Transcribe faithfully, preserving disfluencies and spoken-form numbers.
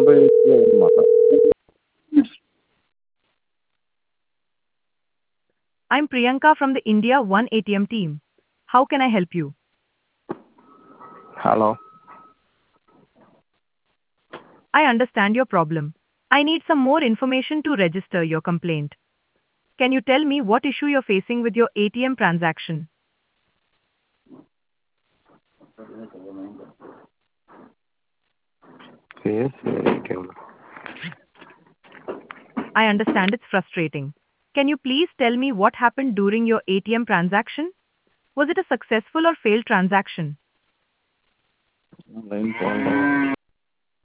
I'm Priyanka from the India One A T M team. How can I help you? Hello. I understand your problem. I need some more information to register your complaint. Can you tell me what issue you're facing with your A T M transaction? Yes, A T M. I understand it's frustrating. Can you please tell me what happened during your A T M transaction? Was it a successful or failed transaction? Line call.